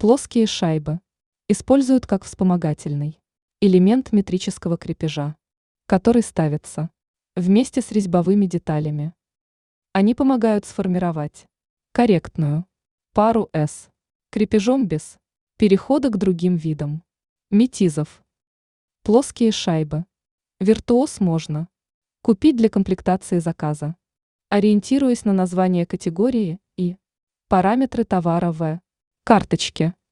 Плоские шайбы используют как вспомогательный элемент метрического крепежа, который ставится вместе с резьбовыми деталями. Они помогают сформировать корректную пару с крепежом без перехода к другим видам метизов. Плоские шайбы «Виртуоз» можно купить для комплектации заказа, ориентируясь на название категории и параметры товара в карточке.